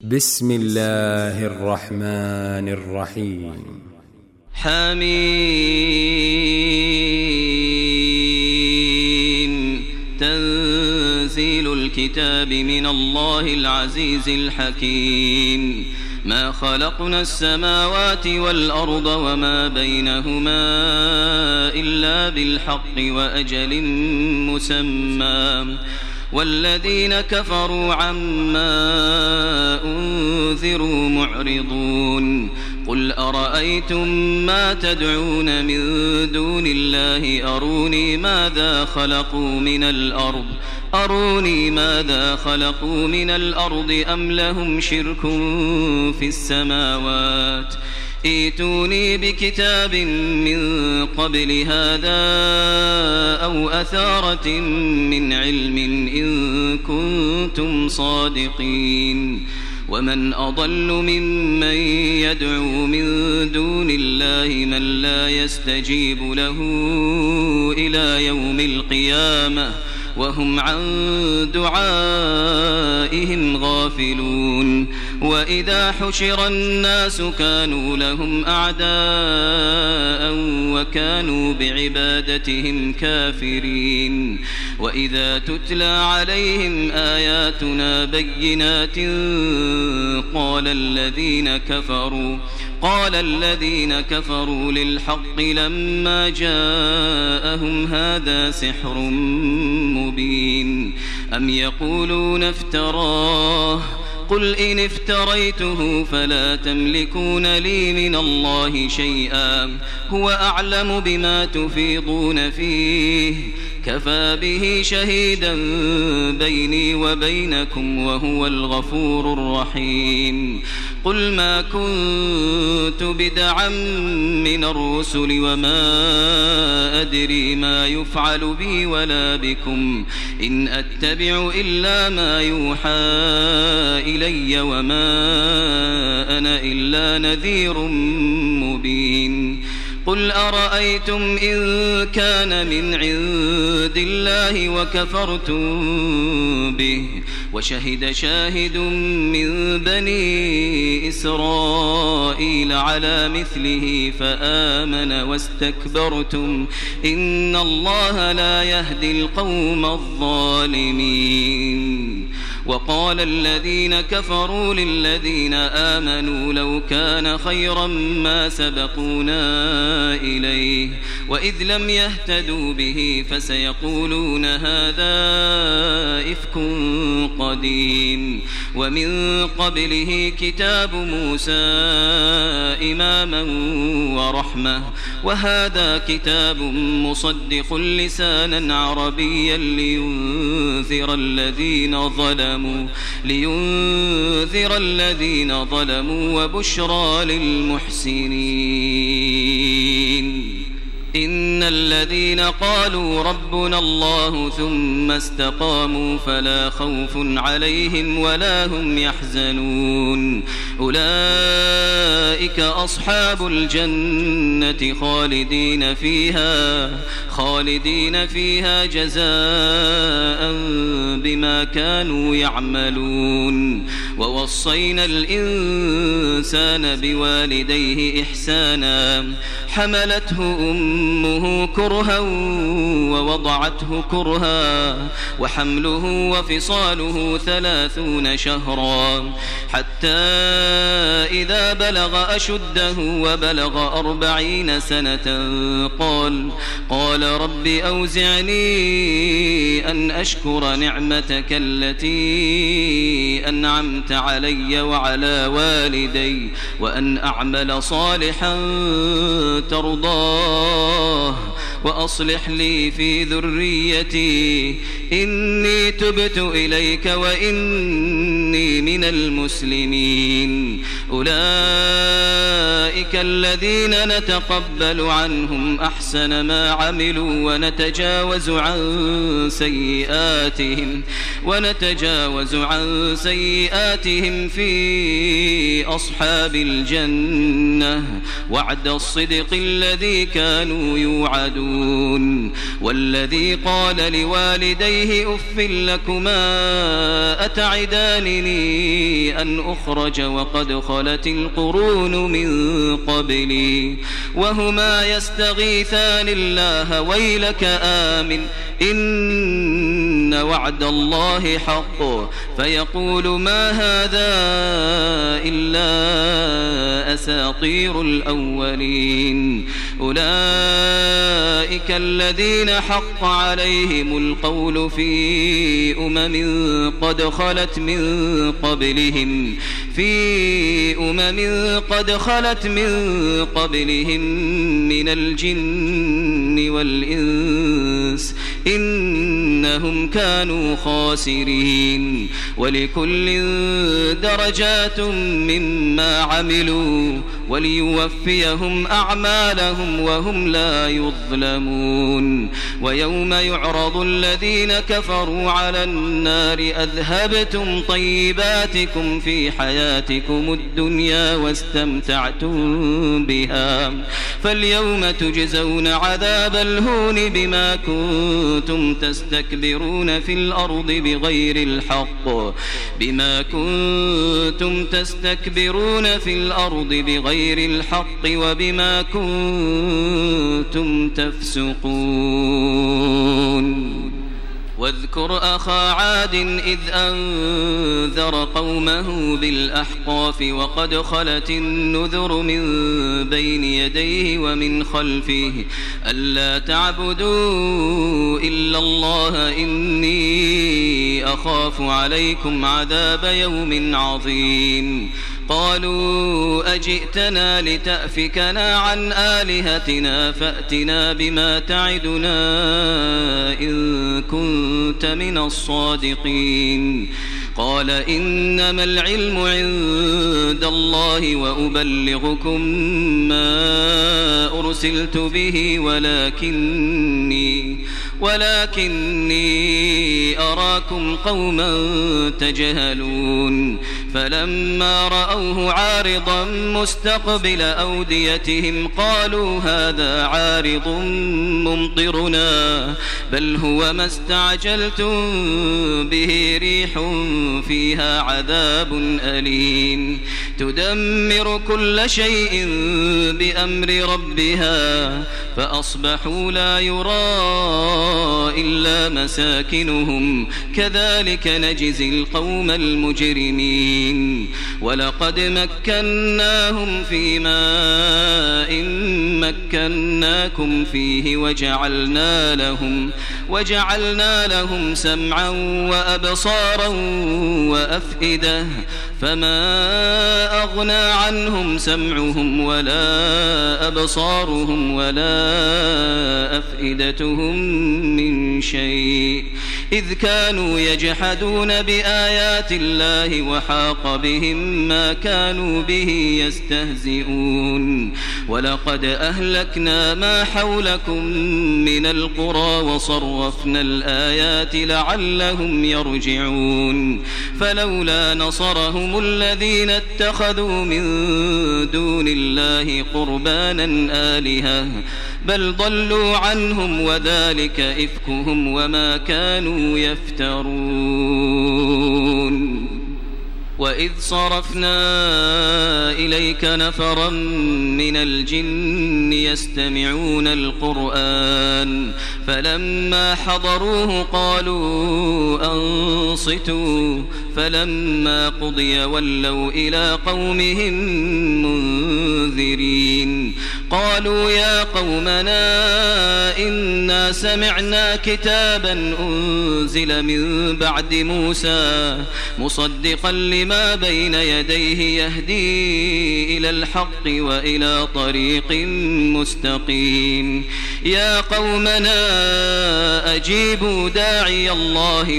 بسم الله الرحمن الرحيم. حميم. تنزيل الكتاب من الله العزيز الحكيم. ما خلقنا السماوات والأرض وما بينهما إلا بالحق وأجل مسمى، والذين كفروا عما أنذروا معرضون. قل أرأيتم ما تدعون من دون الله أروني ماذا خلقوا من الأرض أم لهم شرك في السماوات. ائتوني بكتاب من قبل هذا أو أثارة من علم إن كنتم صادقين. ومن أضل ممن يدعو من دون الله من لا يستجيب له إلى يوم القيامة وهم عن دعائهم غافلون. وإذا حشر الناس كانوا لهم أعداء وكانوا بعبادتهم كافرين. وإذا تتلى عليهم آياتنا بينات قال الذين كفروا للحق لما جاءهم هذا سحر مبين. أم يقولون افتراه قل إن افتريته فلا تملكون لي من الله شيئا هو أعلم بما تفيضون فيه كفى به شهيدا بيني وبينكم وهو الغفور الرحيم. قل ما كنت بدعا من الرسل وما أدري ما يفعل بي ولا بكم إن أتبع إلا ما يوحى إلي وما أنا إلا نذير مبين. قل أرأيتم إن كان من عند الله وكفرتم به وشهد شاهد من بني إسرائيل على مثله فآمن واستكبرتم إن الله لا يهدي القوم الظالمين. وقال الذين كفروا للذين آمنوا لو كان خيرا ما سبقونا إليه وإذ لم يهتدوا به فسيقولون هذا إفك قديم. ومن قبله كتاب موسى إماما ورحمة وهذا كتاب مصدق لسانا عربيا لينذر الذين ظلموا وبشرى للمحسنين. إن الذين قالوا ربنا الله ثم استقاموا فلا خوف عليهم ولا هم يحزنون. أولئك أصحاب الجنة خالدين فيها جزاء بما كانوا يعملون. ووصينا الإنسان بوالديه إحسانا حملته أمه كرها ووضعته كرها وحمله وفصاله 30 شهرا حتى إذا بلغ أشده وبلغ 40 سنة قال رب أوزعني أن أشكر نعمتك التي أنعمت علي وعلى والدي وأن أعمل صالحا ترضاه وأصلح لي في ذريتي إني تبت إليك وإني من المسلمين. أولئك الذين نتقبل عنهم أحسن ما عملوا ونتجاوز عن سيئاتهم في أصحاب الجنة وعد الصدق الذي كانوا يوعدون. والذي قال لوالديه أف لكما أتعدانني أن أخرج وقد خلت القرون من قبلي وهما يستغيثان الله ويلك آمن إن وعد الله حق فيقول ما هذا إلا أساطير الأولين أولئك الذين حق عليهم القول في قد خلت من قبلهم من الجن والإنس إنهم كانوا خاسرين ولكل درجات مما عملوا وليوفيهم أعمالهم وهم لا يظلمون ويوم يعرض الذين كفروا على النار أذهبتم طيباتكم في حياتكم الدنيا واستمتعتم بها فاليوم تجزون عذاب الهون بما كنتم تستكبرون في الأرض بغير الحق وبما كنتم تفسقون واذكر أخا عاد إذ أنذر قومه بالأحقاف وقد خلت النذر من بين يديه ومن خلفه ألا تعبدوا إلا الله إني أخاف عليكم عذاب يوم عظيم قالوا أجئتنا لتأفكنا عن آلهتنا فأتنا بما تعدنا إن كنت من الصادقين قال إنما العلم عند الله وأبلغكم ما أرسلت به ولكني أراكم قوما تجهلون فلما رأوه عارضا مستقبل أوديتهم قالوا هذا عارض ممطرنا بل هو ما استعجلتم به ريح فيها عذاب أليم تدمر كل شيء بأمر ربها فأصبحوا لا يرى إلا مساكنهم كذلك نجزي القوم المجرمين ولقد مكناهم في ماء مكناكم فيه وجعلنا لهم سمعا وأبصارا وأفئدة فما أغنى عنهم سمعهم ولا أبصارهم ولا أفئدتهم من شيء إذ كانوا يجحدون بآيات الله وحاق بهم ما كانوا به يستهزئون ولقد أهلكنا ما حولكم من القرى وصرفنا الآيات لعلهم يرجعون فلولا نصرهم الذين اتخذوا من دون الله قربانا آلهة بل ضلوا عنهم وذلك إفكهم وما كانوا يفترون وإذ صرفنا إليك نفرا من الجن يستمعون القرآن فلما حضروه قالوا أنصتوا فلما قضي ولوا إلى قومهم منذرين قالوا يا قومنا إنا سمعنا كتابا أنزل من بعد موسى مصدقا لما بين يديه يهدي إلى الحق وإلى طريق مستقيم يا قومنا أجيبوا داعي الله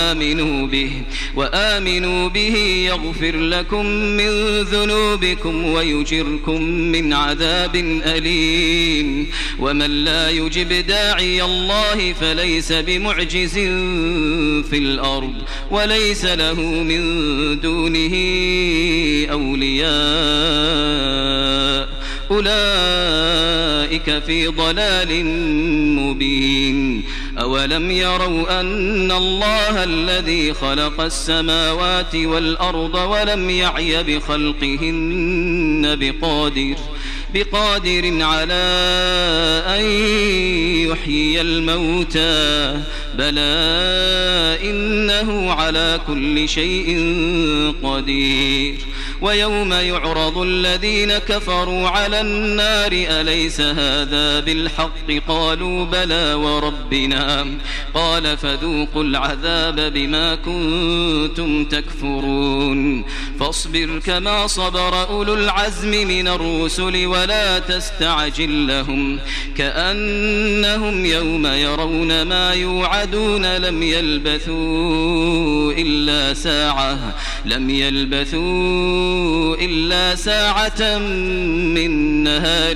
وآمنوا به يغفر لكم من ذنوبكم ويجركم من عذاب أليم ومن لا يجب داعي الله فليس بمعجز في الأرض وليس له من دونه أولياء أولئك في ضلال مبين أولم يروا أن الله الذي خلق السماوات والأرض ولم يعي بخلقهن بقادر على أن يحيي الموتى بلى إنه على كل شيء قدير ويوم يعرض الذين كفروا على النار أليس هذا بالحق قالوا بلى وربنا قال فذوقوا العذاب بما كنتم تكفرون فاصبر كما صبر أولو العزم من الرسل ولا تستعجل لهم كأنهم يوم يرون ما يوعدون لم يلبثوا إلا ساعة من نهار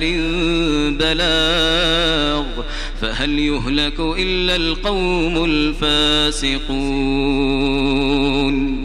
بلاغ فهل يهلك إلا القوم الفاسقون